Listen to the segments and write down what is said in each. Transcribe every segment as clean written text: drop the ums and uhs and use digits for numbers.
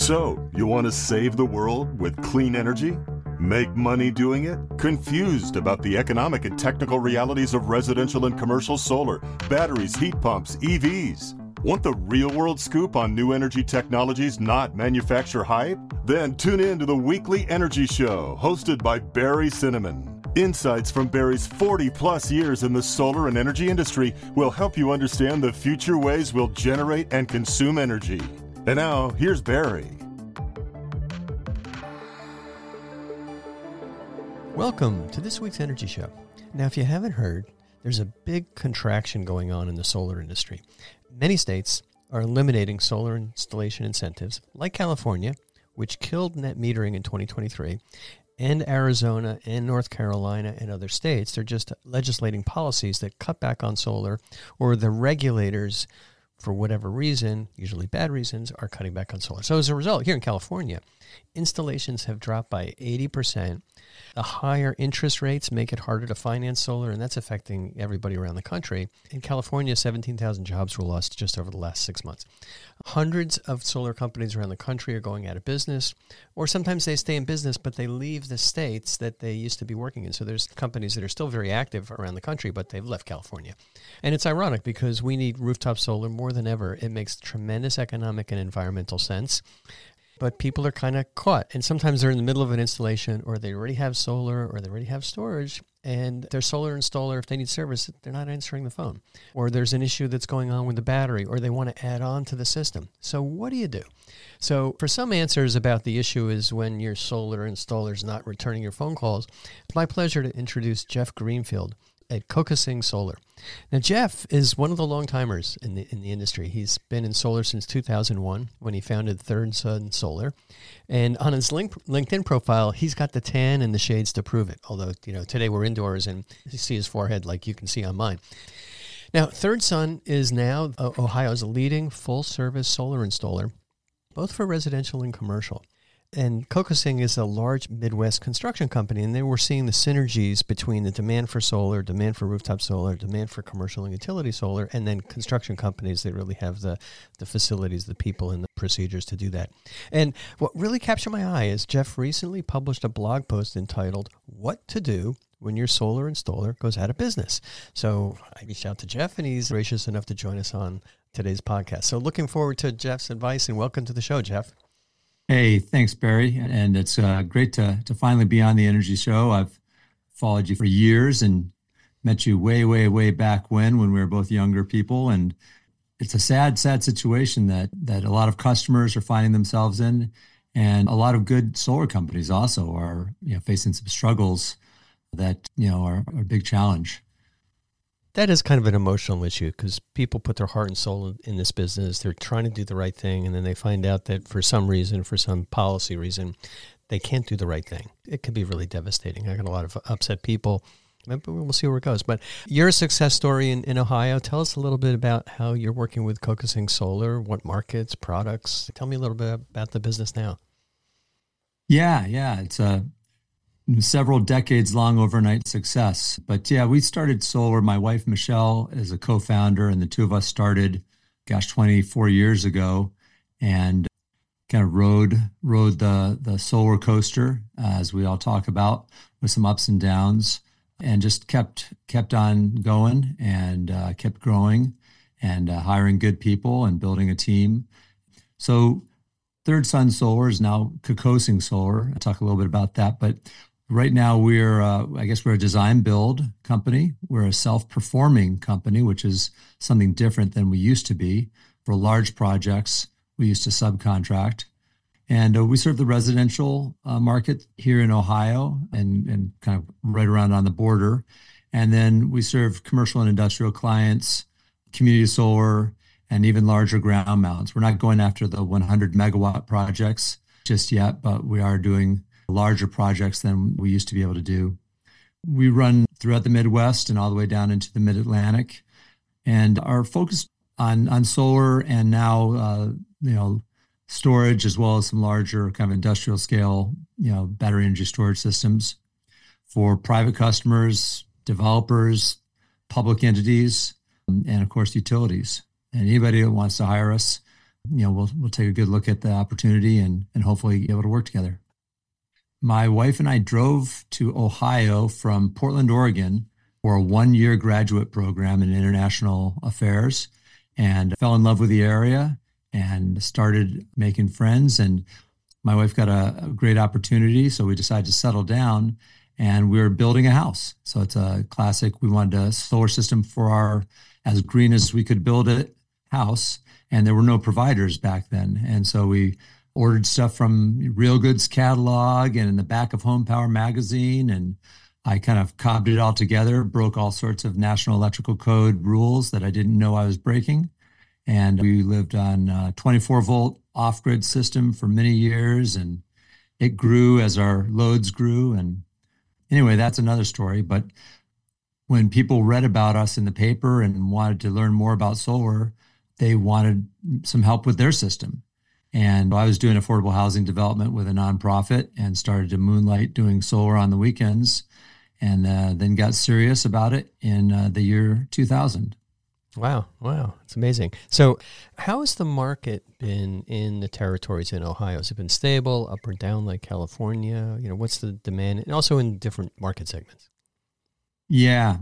So, you want to save the world with clean energy? Make money doing it? Confused about the economic and technical realities of residential and commercial solar, batteries, heat pumps, EVs? Want the real-world scoop on new energy technologies, not manufacturer hype? Then tune in to the Weekly Energy Show, hosted by Barry Cinnamon. Insights from Barry's 40-plus years in the solar and energy industry will help you understand the future ways we'll generate and consume energy. And now, here's Barry. Welcome to this week's Energy Show. Now, if you haven't heard, there's a big contraction going on in the solar industry. Many states are eliminating solar installation incentives, like California, which killed net metering in 2023, and Arizona and North Carolina and other states. They're just legislating policies that cut back on solar, or the regulators, for whatever reason, usually bad reasons, are cutting back on solar. So as a result, here in California, installations have dropped by 80%. The higher interest rates make it harder to finance solar, and that's affecting everybody around the country. In California, 17,000 jobs were lost just over the last 6 months. Hundreds of solar companies around the country are going out of business, or sometimes they stay in business, but they leave the states that they used to be working in. So there's companies that are still very active around the country, but they've left California. And it's ironic because we need rooftop solar more than ever. It makes tremendous economic and environmental sense. But people are kind of caught, and sometimes they're in the middle of an installation, or they already have solar, or they already have storage, and their solar installer, if they need service, they're not answering the phone. Or there's an issue that's going on with the battery, or they want to add on to the system. So what do you do? So for some answers about the issue is when your solar installer is not returning your phone calls, it's my pleasure to introduce Jeff Greenfield at Kokosing Solar. Now, Jeff is one of the long-timers in the industry. He's been in solar since 2001 when he founded Third Sun Solar. And on his LinkedIn profile, he's got the tan and the shades to prove it. Although, today we're indoors and you see his forehead like you can see on mine. Now, Third Sun is now Ohio's leading full-service solar installer, both for residential and commercial. And Kokosing is a large Midwest construction company, and they were seeing the synergies between the demand for solar, demand for rooftop solar, demand for commercial and utility solar, and then construction companies that really have the facilities, the people, and the procedures to do that. And what really captured my eye is Jeff recently published a blog post entitled, "What to Do When Your Solar Installer Goes Out of Business." So I reached out to Jeff, and he's gracious enough to join us on today's podcast. So looking forward to Jeff's advice, and welcome to the show, Jeff. Hey, thanks, Barry. And it's great to finally be on the Energy Show. I've followed you for years and met you way, way, way back when we were both younger people. And it's a sad, sad situation that a lot of customers are finding themselves in. And a lot of good solar companies also are facing some struggles that are a big challenge. That is kind of an emotional issue because people put their heart and soul in this business. They're trying to do the right thing, and then they find out that for some reason, for some policy reason, they can't do the right thing. It can be really devastating. I got a lot of upset people, but we'll see where it goes. But you're a success story in Ohio. Tell us a little bit about how you're working with Kokosing Solar, what markets, products. Tell me a little bit about the business now. Yeah. It's a several decades long overnight success. But yeah, we started solar. My wife, Michelle, is a co-founder, and the two of us started, 24 years ago, and kind of rode the solar coaster, as we all talk about, with some ups and downs, and just kept on going and kept growing and hiring good people and building a team. So Third Sun Solar is now Kokosing Solar. I'll talk a little bit about that, but right now, we're a design build company. We're a self-performing company, which is something different than we used to be. For large projects, we used to subcontract. And we serve the residential market here in Ohio and kind of right around on the border. And then we serve commercial and industrial clients, community solar, and even larger ground mounts. We're not going after the 100 megawatt projects just yet, but we are doing larger projects than we used to be able to do. We run throughout the Midwest and all the way down into the Mid-Atlantic, and are focused on solar and now storage, as well as some larger kind of industrial scale battery energy storage systems for private customers, developers, public entities, and of course utilities. And anybody that wants to hire us, we'll take a good look at the opportunity and hopefully be able to work together. My wife and I drove to Ohio from Portland, Oregon for a 1-year graduate program in international affairs and fell in love with the area and started making friends. And my wife got a great opportunity, so we decided to settle down and we were building a house. So it's a classic. We wanted a solar system for our as green as we could build it house. And there were no providers back then. And so we ordered stuff from Real Goods catalog and in the back of Home Power magazine. And I kind of cobbed it all together, broke all sorts of National Electrical Code rules that I didn't know I was breaking. And we lived on a 24-volt off-grid system for many years. And it grew as our loads grew. And anyway, that's another story. But when people read about us in the paper and wanted to learn more about solar, they wanted some help with their system. And I was doing affordable housing development with a nonprofit and started to moonlight doing solar on the weekends, and then got serious about it in the year 2000. Wow. It's amazing. So how has the market been in the territories in Ohio? Has it been stable, up or down like California? What's the demand? And also in different market segments. Yeah.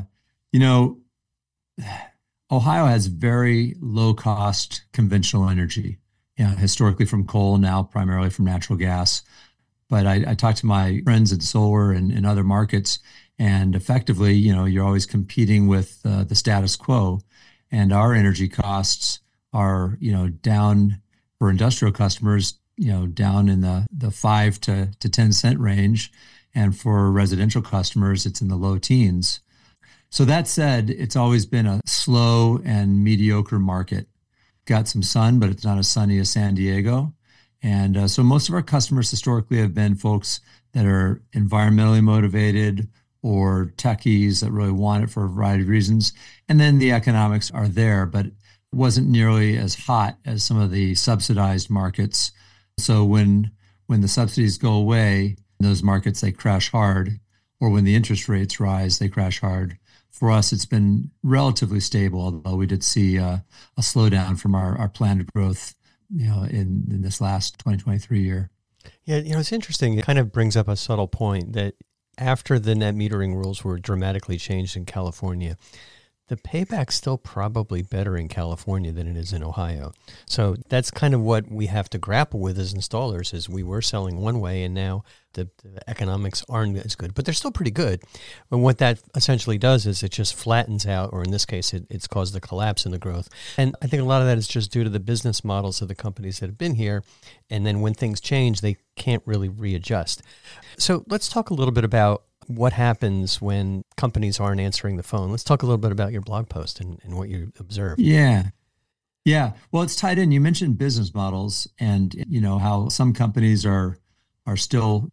Ohio has very low cost conventional energy, historically from coal, now primarily from natural gas. But I talked to my friends in solar and in other markets, and effectively, you're always competing with the status quo. And our energy costs are, down for industrial customers, down in the 5 to 10 cent range. And for residential customers, it's in the low teens. So that said, it's always been a slow and mediocre market. Got some sun, but it's not as sunny as San Diego. And so most of our customers historically have been folks that are environmentally motivated or techies that really want it for a variety of reasons. And then the economics are there, but it wasn't nearly as hot as some of the subsidized markets. So when the subsidies go away, in those markets, they crash hard, or when the interest rates rise, they crash hard. For us, it's been relatively stable, although we did see a slowdown from our planned growth, in this last 2023 year. Yeah, it's interesting. It kind of brings up a subtle point that after the net metering rules were dramatically changed in California, the payback's still probably better in California than it is in Ohio. So that's kind of what we have to grapple with as installers, is we were selling one way and now the economics aren't as good, but they're still pretty good. And what that essentially does is it just flattens out, or in this case, it's caused a collapse in the growth. And I think a lot of that is just due to the business models of the companies that have been here. And then when things change, they can't really readjust. So let's talk a little bit about what happens when companies aren't answering the phone. Let's talk a little bit about your blog post and what you observed. Yeah. Well, it's tied in. You mentioned business models and, how some companies are still,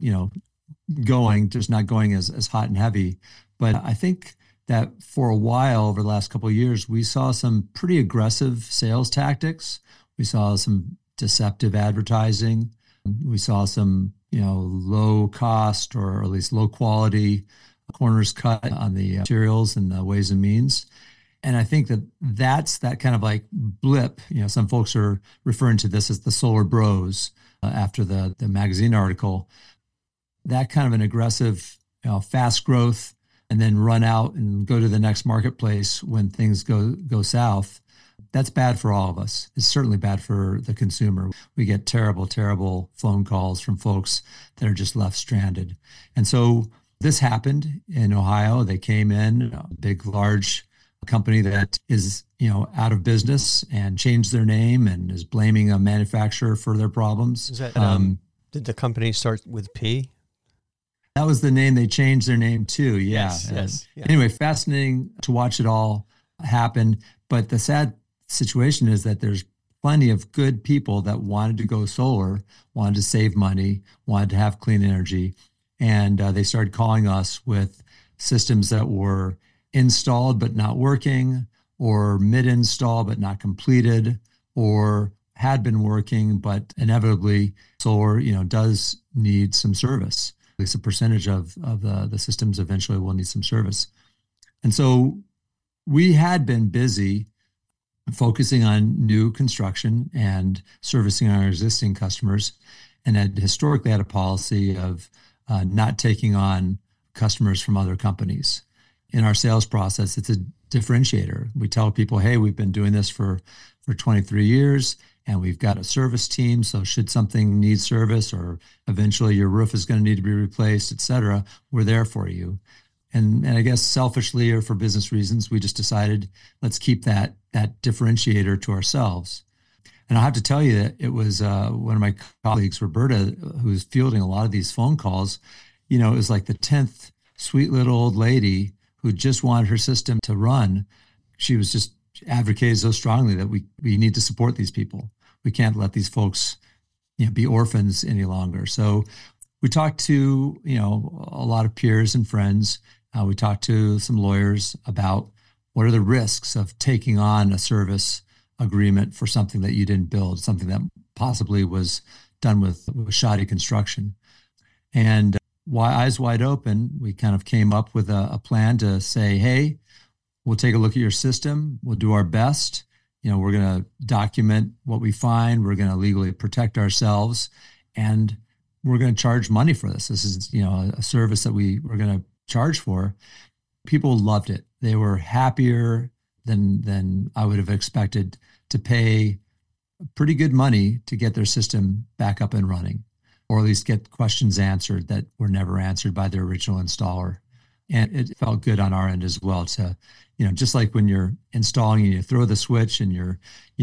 going, just not going as hot and heavy. But I think that for a while over the last couple of years, we saw some pretty aggressive sales tactics. We saw some deceptive advertising. We saw some, low cost or at least low quality corners cut on the materials and the ways and means. And I think that's that kind of like blip. Some folks are referring to this as the solar bros after the magazine article. That kind of an aggressive, fast growth and then run out and go to the next marketplace when things go south. That's bad for all of us. It's certainly bad for the consumer. We get terrible, terrible phone calls from folks that are just left stranded. And so this happened in Ohio. They came in, a big, large company that is, out of business and changed their name and is blaming a manufacturer for their problems. Is that, did the company start with P? That was the name they changed their name to. Yeah. Yes. Anyway, fascinating to watch it all happen. But the sad situation is that there's plenty of good people that wanted to go solar, wanted to save money, wanted to have clean energy. And they started calling us with systems that were installed but not working, or mid-install but not completed, or had been working, but inevitably solar, does need some service. At least a percentage of the systems eventually will need some service. And so we had been busy focusing on new construction and servicing our existing customers, and had historically had a policy of not taking on customers from other companies. In our sales process, it's a differentiator. We tell people, hey, we've been doing this for 23 years, and we've got a service team. So should something need service, or eventually your roof is going to need to be replaced, et cetera, we're there for you. And I guess selfishly or for business reasons, we just decided, let's keep that differentiator to ourselves. And I have to tell you that it was one of my colleagues, Roberta, who was fielding a lot of these phone calls. It was like the 10th sweet little old lady who just wanted her system to run. She was just advocated so strongly that we need to support these people. We can't let these folks be orphans any longer. So we talked to a lot of peers and friends. We talked to some lawyers about what are the risks of taking on a service agreement for something that you didn't build, something that possibly was done with shoddy construction. And eyes wide open, we kind of came up with a plan to say, hey, we'll take a look at your system. We'll do our best. We're going to document what we find. We're going to legally protect ourselves, and we're going to charge money for this. This is, a service that we're going to charge for. People loved it. They were happier than I would have expected to pay pretty good money to get their system back up and running, or at least get questions answered that were never answered by their original installer. And it felt good on our end as well to, just like when you're installing and you throw the switch and you're,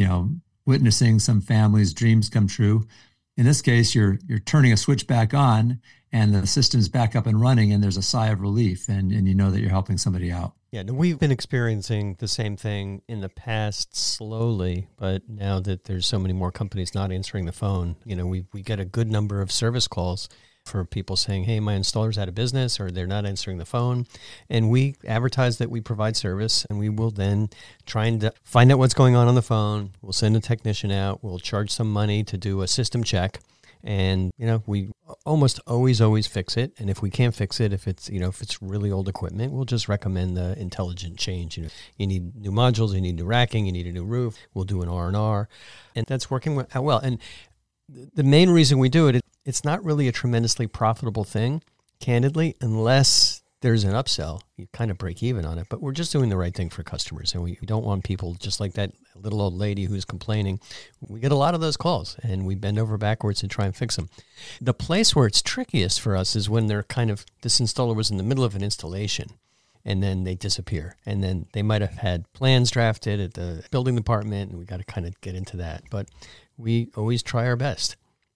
witnessing some family's dreams come true. In this case, you're turning a switch back on and the system's back up and running, and there's a sigh of relief, and you know that you're helping somebody out. Yeah, we've been experiencing the same thing in the past slowly, but now that there's so many more companies not answering the phone, we get a good number of service calls for people saying, hey, my installer's out of business, or they're not answering the phone. And we advertise that we provide service, and we will then try and find out what's going on the phone. We'll send a technician out. We'll charge some money to do a system check. And, we almost always fix it. And if we can't fix it, if it's really old equipment, we'll just recommend the intelligent change. You need new modules, you need new racking, you need a new roof. We'll do an R&R. And that's working out well. And the main reason we do it, it's not really a tremendously profitable thing, candidly, unless there's an upsell. You kind of break even on it, but we're just doing the right thing for customers. And we don't want people just like that little old lady who's complaining. We get a lot of those calls, and we bend over backwards and try and fix them. The place where it's trickiest for us is when they're this installer was in the middle of an installation, and then they disappear. And then they might have had plans drafted at the building department, and we got to kind of get into that. But we always try our best.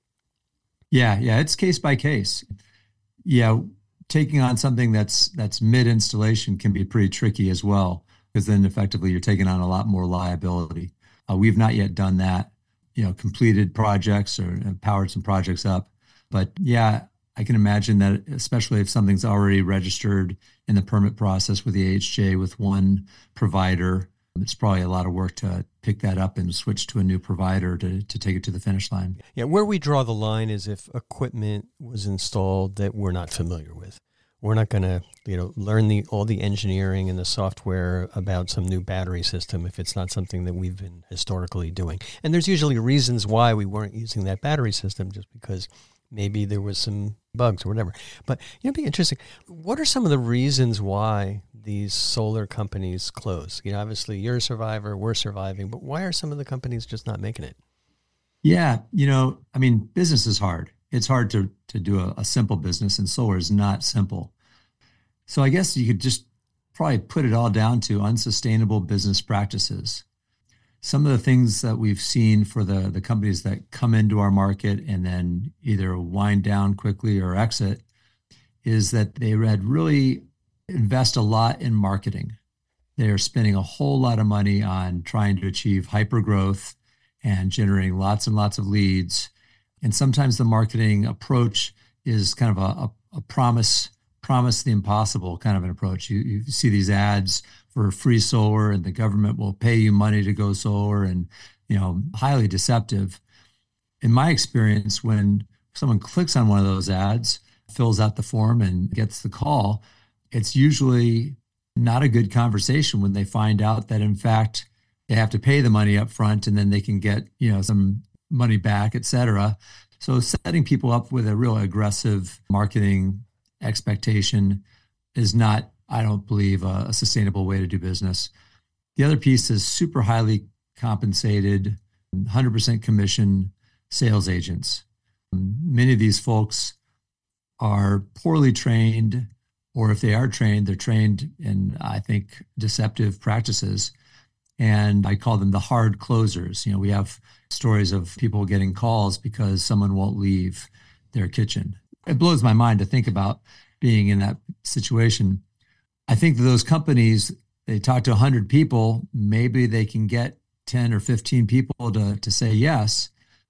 Yeah, it's case by case. Yeah, taking on something that's mid-installation can be pretty tricky as well, because then effectively you're taking on a lot more liability. We've not yet done that, completed projects or powered some projects up. But yeah, I can imagine that, especially if something's already registered in the permit process with the AHJ with one provider, it's probably a lot of work to pick that up and switch to a new provider to take it to the finish line. Yeah, where we draw the line is if equipment was installed that we're not familiar with. We're not going to, learn all the engineering and the software about some new battery system if it's not something that we've been historically doing. And there's usually reasons why we weren't using that battery system, just because maybe there was some bugs or whatever. But it'd be interesting. What are some of the reasons why these solar companies close? Obviously you're a survivor, we're surviving, but why are some of the companies just not making it? Yeah, business is hard. It's hard to do a simple business, and solar is not simple. So I guess you could just probably put it all down to unsustainable business practices. Some of the things that we've seen for the companies that come into our market and then either wind down quickly or exit is that they had really invest a lot in marketing. They're spending a whole lot of money on trying to achieve hyper growth and generating lots and lots of leads. And sometimes the marketing approach is kind of a promise the impossible kind of an approach. You see these ads for free solar, and the government will pay you money to go solar, and highly deceptive. In my experience, when someone clicks on one of those ads, fills out the form and gets the call, it's usually not a good conversation when they find out that, in fact, they have to pay the money up front and then they can get, some money back, et cetera. So setting people up with a real aggressive marketing expectation is not, I don't believe, a sustainable way to do business. The other piece is super highly compensated, 100% commission sales agents. Many of these folks are poorly trained, or if they are trained, they're trained in, I think, deceptive practices. And I call them the hard closers. We have stories of people getting calls because someone won't leave their kitchen. It blows my mind to think about being in that situation. I think that those companies, they talk to 100 people, maybe they can get 10 or 15 people to say yes.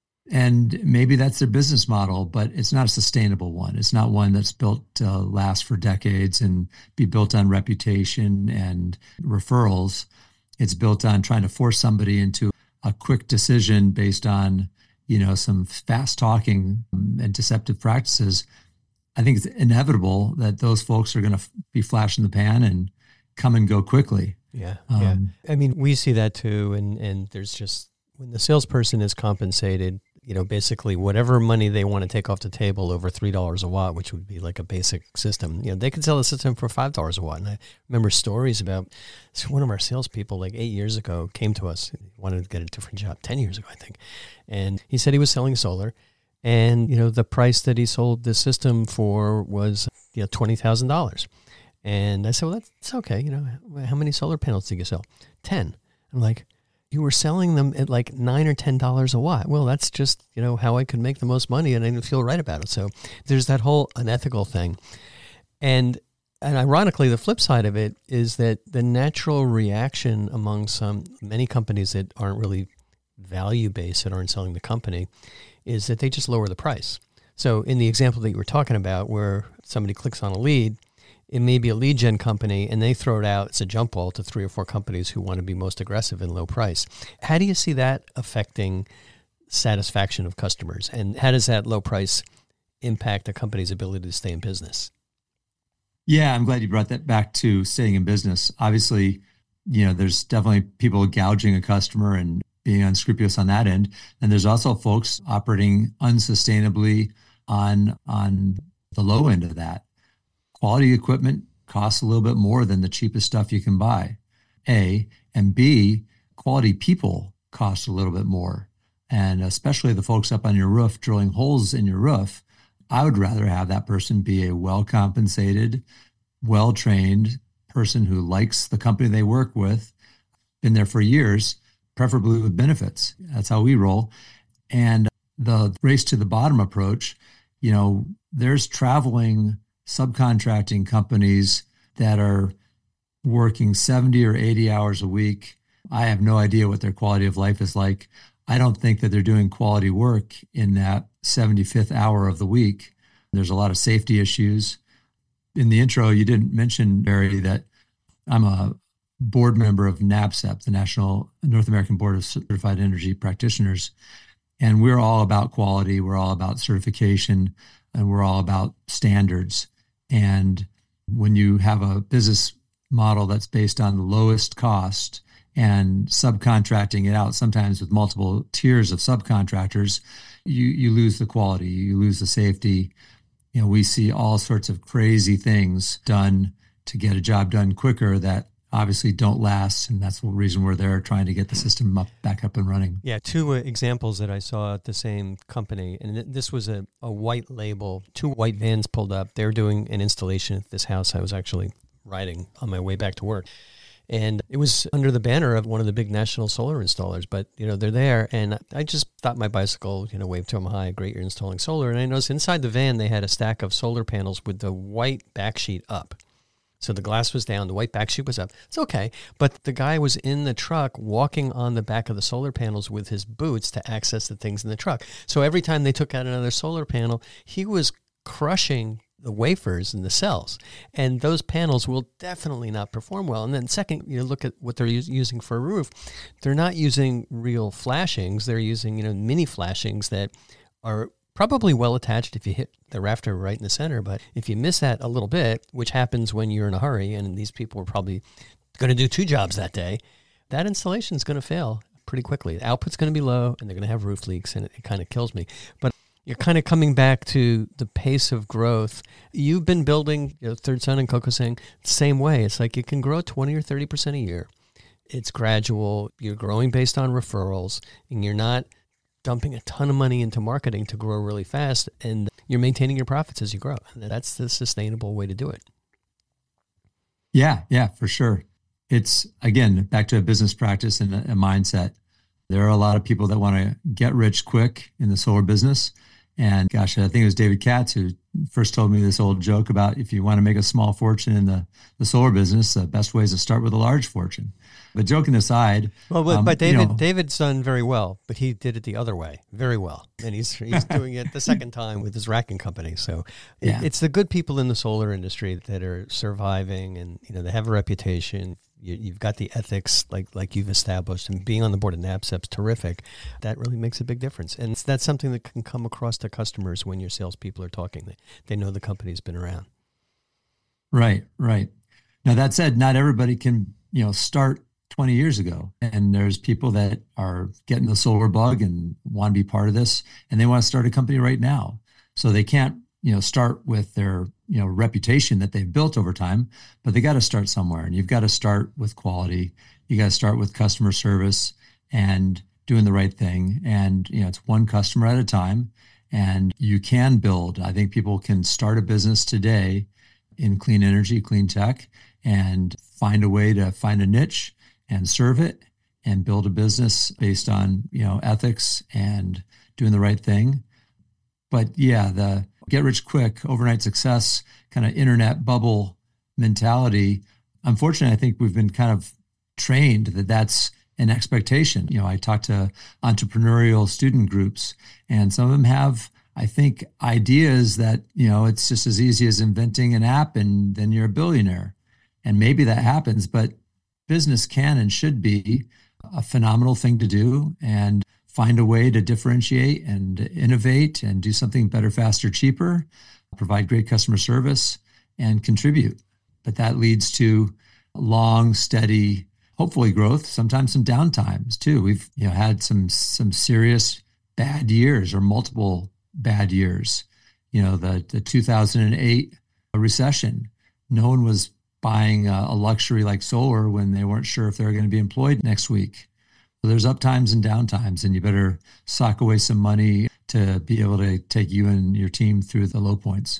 And maybe that's their business model, but it's not a sustainable one. It's not one that's built to last for decades and be built on reputation and referrals. It's built on trying to force somebody into a quick decision based on, some fast talking and deceptive practices. I think it's inevitable that those folks are going to be flash in the pan and come and go quickly. Yeah. I mean, we see that too. And there's just, when the salesperson is compensated, basically whatever money they want to take off the table over $3 a watt, which would be like a basic system, they could sell a system for $5 a watt. And I remember stories about one of our salespeople like 8 years ago came to us, wanted to get a different job 10 years ago, I think. And he said he was selling solar. And, the price that he sold the system for was, $20,000. And I said, well, that's okay. How many solar panels did you sell? 10. I'm like, you were selling them at like $9 or $10 a watt. Well, that's just, how I could make the most money, and I didn't feel right about it. So there's that whole unethical thing. And ironically, the flip side of it is that the natural reaction among many companies that aren't really value-based, that aren't selling the company, is that they just lower the price. So in the example that you were talking about, where somebody clicks on a lead, it may be a lead gen company, and they throw it out. It's a jump ball to 3 or 4 companies who want to be most aggressive and low price. How do you see that affecting satisfaction of customers? And how does that low price impact a company's ability to stay in business? Yeah, I'm glad you brought that back to staying in business. Obviously, there's definitely people gouging a customer and being unscrupulous on that end. And there's also folks operating unsustainably on the low end of that. Quality equipment costs a little bit more than the cheapest stuff you can buy, A. And B, quality people cost a little bit more. And especially the folks up on your roof drilling holes in your roof, I would rather have that person be a well-compensated, well-trained person who likes the company they work with, been there for years, preferably with benefits. That's how we roll. And the race to the bottom approach, there's traveling subcontracting companies that are working 70 or 80 hours a week. I have no idea what their quality of life is like. I don't think that they're doing quality work in that 75th hour of the week. There's a lot of safety issues. In the intro, you didn't mention, Barry, that I'm a board member of NABCEP, the National North American Board of Certified Energy Practitioners. And we're all about quality. We're all about certification, and we're all about standards. And when you have a business model that's based on the lowest cost and subcontracting it out, sometimes with multiple tiers of subcontractors, you lose the quality, you lose the safety. We see all sorts of crazy things done to get a job done quicker that obviously don't last. And that's the reason we're there, trying to get the system back up and running. Yeah, 2 examples that I saw at the same company. And this was a white label. 2 white vans pulled up. They were doing an installation at this house I was actually riding on my way back to work. And it was under the banner of one of the big national solar installers. But, they're there. And I just thought my bicycle, waved to them, hi, great, you're installing solar. And I noticed inside the van, they had a stack of solar panels with the white back sheet up. So the glass was down, the white back sheet was up. It's okay. But the guy was in the truck walking on the back of the solar panels with his boots to access the things in the truck. So every time they took out another solar panel, he was crushing the wafers and the cells. And those panels will definitely not perform well. And then second, you look at what they're using for a roof. They're not using real flashings. They're using, mini flashings that are probably well attached if you hit the rafter right in the center. But if you miss that a little bit, which happens when you're in a hurry, and these people were probably going to do 2 jobs that day, that installation is going to fail pretty quickly. The output's going to be low, and they're going to have roof leaks, and it kind of kills me. But you're kind of coming back to the pace of growth. You've been building, Third Sun and CocoSang the same way. It's like you can grow 20 or 30% a year. It's gradual. You're growing based on referrals, and you're not dumping a ton of money into marketing to grow really fast, and you're maintaining your profits as you grow. And that's the sustainable way to do it. Yeah, for sure. It's, again, back to a business practice and a mindset. There are a lot of people that want to get rich quick in the solar business. And gosh, I think it was David Katz who first told me this old joke about if you want to make a small fortune in the solar business, the best way is to start with a large fortune. But joking aside, but David's done very well, but he did it the other way very well, and he's doing it the second time with his racking company. So it's the good people in the solar industry that are surviving, and they have a reputation. You've got the ethics like you've established, and being on the board of NABCEP's terrific. That really makes a big difference, and that's something that can come across to customers when your salespeople are talking. They know the company's been around. Right. Now that said, not everybody can start 20 years ago, and there's people that are getting the solar bug and want to be part of this, and they want to start a company right now. So they can't start with their reputation that they've built over time, but they got to start somewhere, and you've got to start with quality. You got to start with customer service and doing the right thing. And it's one customer at a time, and you can build. I think people can start a business today in clean energy, clean tech, and find a way to find a niche and serve it and build a business based on ethics and doing the right thing. But the get rich quick, overnight success, kind of internet bubble mentality, unfortunately, I think we've been kind of trained that that's an expectation. I talk to entrepreneurial student groups, and some of them have, I think, ideas that, it's just as easy as inventing an app and then you're a billionaire. And maybe that happens, but business can and should be a phenomenal thing to do, and find a way to differentiate and innovate and do something better, faster, cheaper, provide great customer service, and contribute. But that leads to long, steady, hopefully growth, sometimes some downtimes too. We've had some serious bad years, or multiple bad years. The 2008 recession, no one was buying a luxury like solar when they weren't sure if they were going to be employed next week. So there's up times and down times, and you better sock away some money to be able to take you and your team through the low points.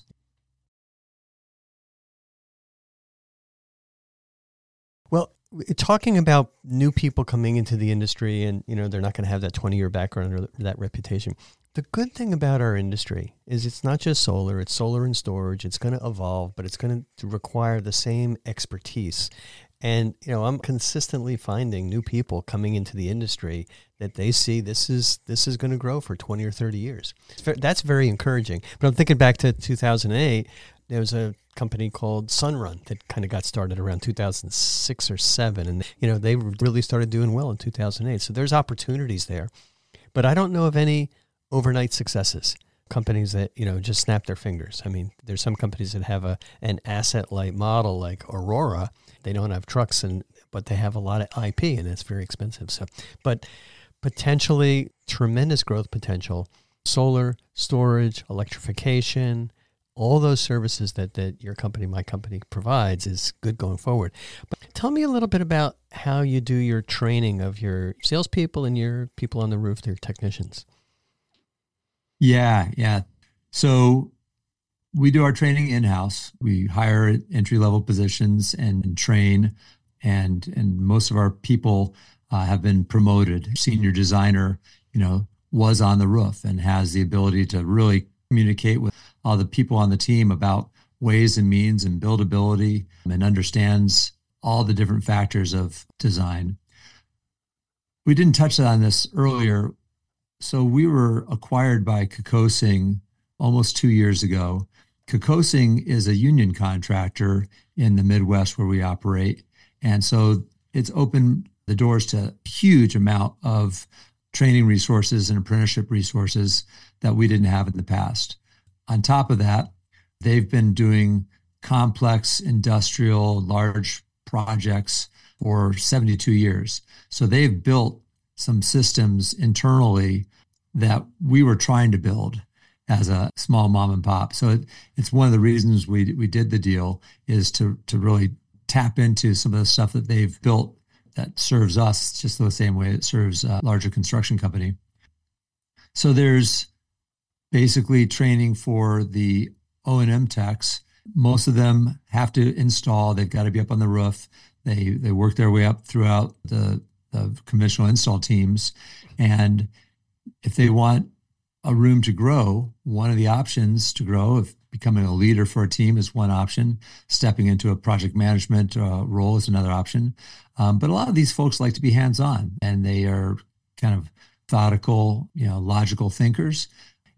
Well, talking about new people coming into the industry, and they're not going to have that 20-year background or that reputation. The good thing about our industry is it's not just solar, it's solar and storage. It's going to evolve, but it's going to require the same expertise. And, I'm consistently finding new people coming into the industry that they see this is going to grow for 20 or 30 years. That's very encouraging. But I'm thinking back to 2008, there was a company called Sunrun that kind of got started around 2006 or 7. And, they really started doing well in 2008. So there's opportunities there. But I don't know of any overnight successes, companies that, just snap their fingers. I mean, there's some companies that have an asset-light model like Aurora. They don't have trucks, but they have a lot of IP, and it's very expensive. So, but potentially tremendous growth potential, solar, storage, electrification, all those services that your company, my company, provides is good going forward. But tell me a little bit about how you do your training of your salespeople and your people on the roof, their technicians. Yeah. So we do our training in-house. We hire entry-level positions and train, and most of our people have been promoted. Senior designer, was on the roof and has the ability to really communicate with all the people on the team about ways and means and buildability, and understands all the different factors of design. We didn't touch on this earlier. So we were acquired by CocoSang almost 2 years ago. CocoSang is a union contractor in the Midwest where we operate. And so it's opened the doors to a huge amount of training resources and apprenticeship resources that we didn't have in the past. On top of that, they've been doing complex industrial large projects for 72 years. So they've built some systems internally that we were trying to build as a small mom and pop. So it's one of the reasons we did the deal, is to really tap into some of the stuff that they've built that serves us just the same way it serves a larger construction company. So there's basically training for the O&M techs. Most of them have to install. They've got to be up on the roof. They work their way up throughout the conventional install teams. And if they want a room to grow, one of the options to grow, if becoming a leader for a team is one option, stepping into a project management role is another option. But a lot of these folks like to be hands-on, and they are kind of methodical, logical thinkers.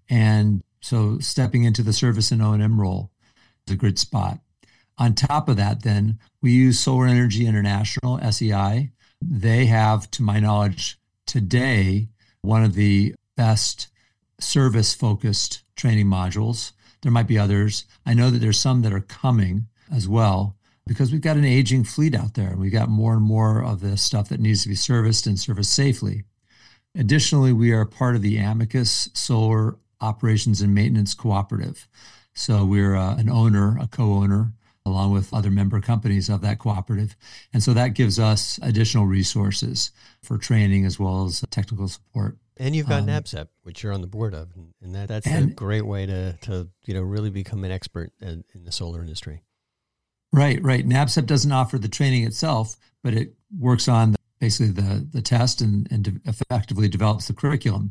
And so stepping into the service and O&M role is a good spot. On top of that, then, we use Solar Energy International, SEI. They have, to my knowledge, today, one of the best service-focused training modules. There might be others. I know that there's some that are coming as well, because we've got an aging fleet out there. We've got more and more of this stuff that needs to be serviced and serviced safely. Additionally, we are part of the Amicus Solar Operations and Maintenance Cooperative. So we're an owner, a co-owner, along with other member companies of that cooperative. And so that gives us additional resources for training as well as technical support. And you've got NABCEP, which you're on the board of, and that's a great way to really become an expert in the solar industry. Right. NABCEP doesn't offer the training itself, but it works on basically the test and effectively develops the curriculum.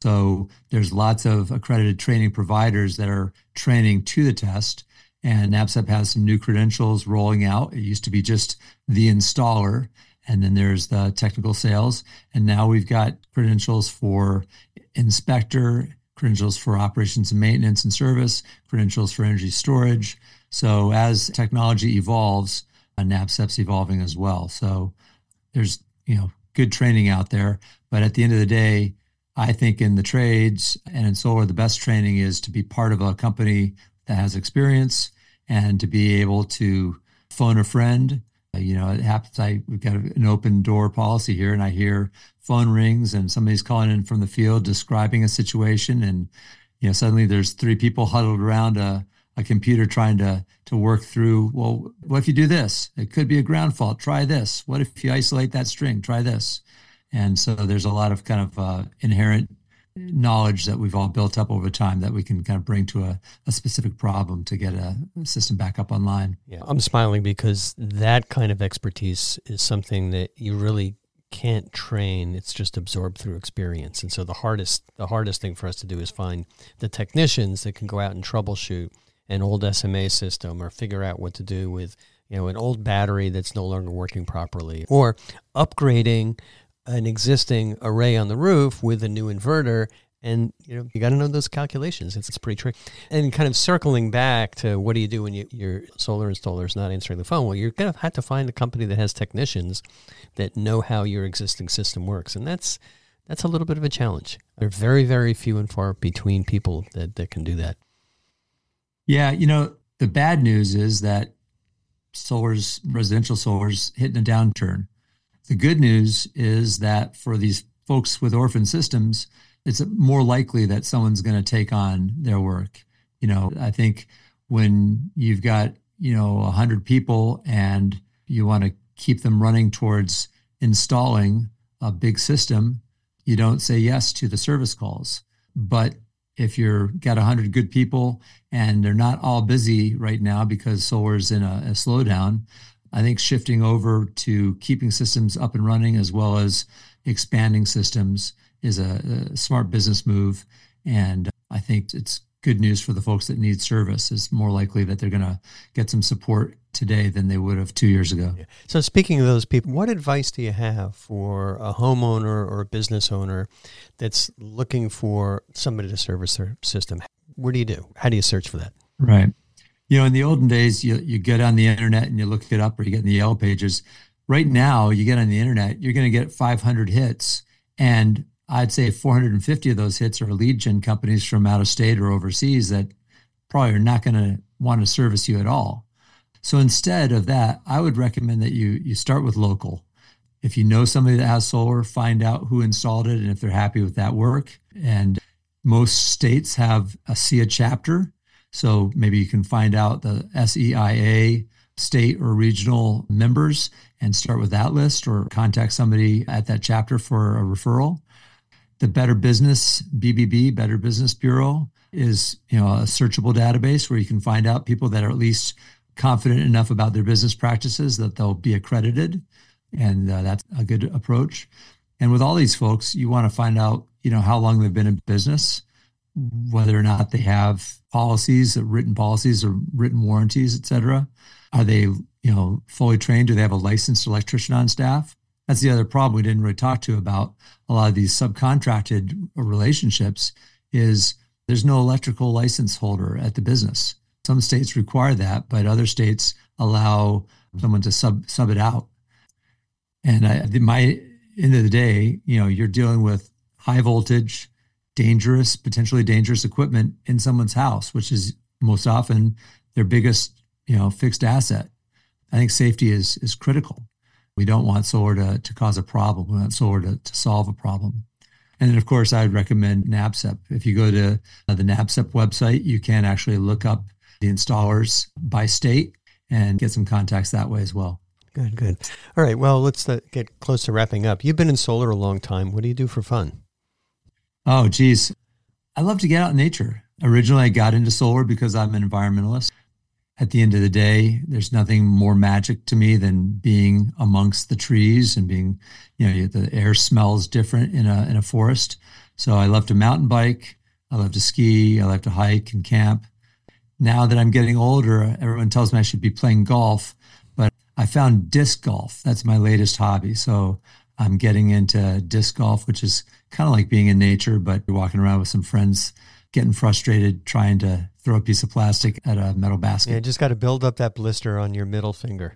So there's lots of accredited training providers that are training to the test, and NABCEP has some new credentials rolling out. It used to be just the installer, and then there's the technical sales. And now we've got credentials for inspector, credentials for operations and maintenance and service, credentials for energy storage. So as technology evolves, NABCEP's evolving as well. So there's, good training out there. But at the end of the day, I think in the trades and in solar, the best training is to be part of a company that has experience and to be able to phone a friend. It happens. We've got an open door policy here, and I hear phone rings and somebody's calling in from the field describing a situation, and suddenly there's 3 people huddled around a computer trying to work through. Well, what if you do this? It could be a ground fault. Try this. What if you isolate that string? Try this. And so there's a lot of kind of inherent knowledge that we've all built up over time that we can kind of bring to a specific problem to get a system back up online. Yeah, I'm smiling because that kind of expertise is something that you really can't train. It's just absorbed through experience. And so the hardest thing for us to do is find the technicians that can go out and troubleshoot an old SMA system or figure out what to do with, an old battery that's no longer working properly, or upgrading an existing array on the roof with a new inverter. And, you got to know those calculations. It's pretty tricky. And kind of circling back to what do you do when your solar installer is not answering the phone? Well, you're going to have to find a company that has technicians that know how your existing system works. And that's a little bit of a challenge. There are very, very few and far between people that can do that. Yeah, the bad news is that residential solar's hitting a downturn. The good news is that for these folks with orphan systems, it's more likely that someone's going to take on their work. I think when you've got, 100 people and you want to keep them running towards installing a big system, you don't say yes to the service calls. But if you've got 100 good people and they're not all busy right now because solar's in a slowdown, I think shifting over to keeping systems up and running as well as expanding systems is a smart business move. And I think it's good news for the folks that need service. It's more likely that they're going to get some support today than they would have 2 years ago. Yeah. So speaking of those people, what advice do you have for a homeowner or a business owner that's looking for somebody to service their system? What do you do? How do you search for that? Right. In the olden days, you get on the internet and you look it up, or you get in the Yellow Pages. Right now, you get on the internet, you're going to get 500 hits. And I'd say 450 of those hits are lead gen companies from out of state or overseas that probably are not going to want to service you at all. So instead of that, I would recommend that you start with local. If you know somebody that has solar, find out who installed it and if they're happy with that work. And most states have a SEIA chapter. So maybe you can find out the SEIA state or regional members and start with that list, or contact somebody at that chapter for a referral. The Better Business, BBB, Better Business Bureau, is a searchable database where you can find out people that are at least confident enough about their business practices that they'll be accredited. And that's a good approach. And with all these folks, you want to find out, how long they've been in business, whether or not they have written policies or written warranties, et cetera. Are they, fully trained? Do they have a licensed electrician on staff? That's the other problem we didn't really talk to about a lot of these subcontracted relationships is there's no electrical license holder at the business. Some states require that, but other states allow someone to sub it out. And my end of the day, you're dealing with high voltage, potentially dangerous equipment in someone's house, which is most often their biggest, fixed asset. I think safety is critical. We don't want solar to cause a problem. We want solar to solve a problem. And then, of course, I would recommend NABCEP. If you go to the NABCEP website, you can actually look up the installers by state and get some contacts that way as well. Good. All right. Well, let's get close to wrapping up. You've been in solar a long time. What do you do for fun? Oh, geez. I love to get out in nature. Originally, I got into solar because I'm an environmentalist. At the end of the day, there's nothing more magic to me than being amongst the trees and being, the air smells different in a forest. So I love to mountain bike. I love to ski. I love to hike and camp. Now that I'm getting older, everyone tells me I should be playing golf, but I found disc golf. That's my latest hobby. So I'm getting into disc golf, which is kind of like being in nature, but you're walking around with some friends, getting frustrated, trying to throw a piece of plastic at a metal basket. Yeah, just got to build up that blister on your middle finger.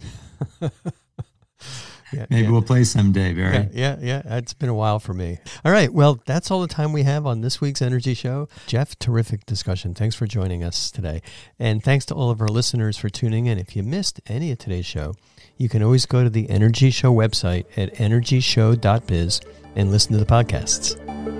Maybe we'll play someday, Barry. Yeah. It's been a while for me. All right. Well, that's all the time we have on this week's Energy Show. Jeff, terrific discussion. Thanks for joining us today. And thanks to all of our listeners for tuning in. If you missed any of today's show, you can always go to the Energy Show website at energyshow.biz and listen to the podcasts.